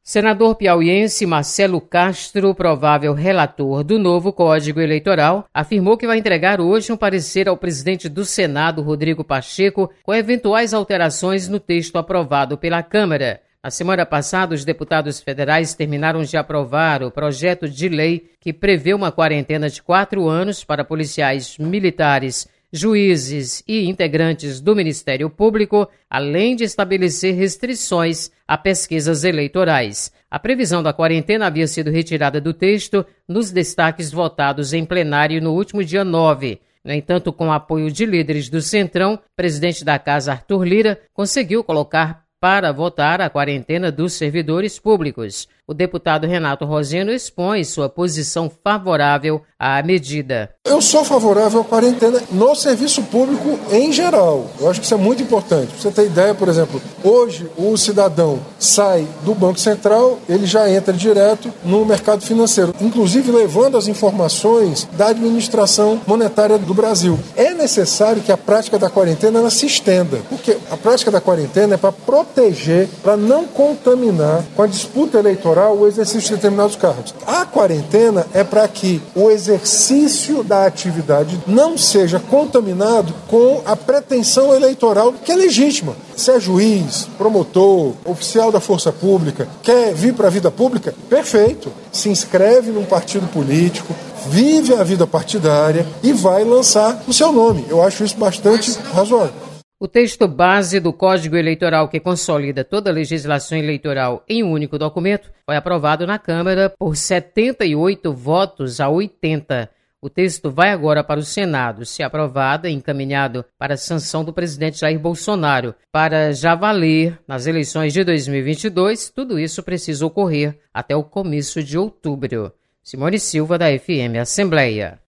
Senador piauiense Marcelo Castro, provável relator do novo Código Eleitoral, afirmou que vai entregar hoje um parecer ao presidente do Senado, Rodrigo Pacheco, com eventuais alterações no texto aprovado pela Câmara. Na semana passada, os deputados federais terminaram de aprovar o projeto de lei que prevê uma quarentena de 4 anos para policiais militares, juízes e integrantes do Ministério Público, além de estabelecer restrições a pesquisas eleitorais. A previsão da quarentena havia sido retirada do texto nos destaques votados em plenário no último dia 9. No entanto, com o apoio de líderes do Centrão, o presidente da Casa, Arthur Lira, conseguiu colocar para votar a quarentena dos servidores públicos. O deputado Renato Roseno expõe sua posição favorável à medida. Eu sou favorável à quarentena no serviço público em geral. Eu acho que isso é muito importante. Pra você ter ideia, por exemplo, hoje o cidadão sai do Banco Central, ele já entra direto no mercado financeiro, inclusive levando as informações da administração monetária do Brasil. É necessário que a prática da quarentena ela se estenda, porque a prática da quarentena é para proteger, para não contaminar com a disputa eleitoral o exercício de determinados cargos. A quarentena é para que o exercício da atividade não seja contaminado com a pretensão eleitoral que é legítima. Se é juiz, promotor, oficial da força pública, quer vir para a vida pública, perfeito. Se inscreve num partido político, vive a vida partidária e vai lançar o seu nome. Eu acho isso bastante razoável. O texto base do Código Eleitoral, que consolida toda a legislação eleitoral em um único documento, foi aprovado na Câmara por 78 votos a 80. O texto vai agora para o Senado, se aprovado e encaminhado para a sanção do presidente Jair Bolsonaro. Para já valer nas eleições de 2022, tudo isso precisa ocorrer até o começo de outubro. Simone Silva, da FM Assembleia.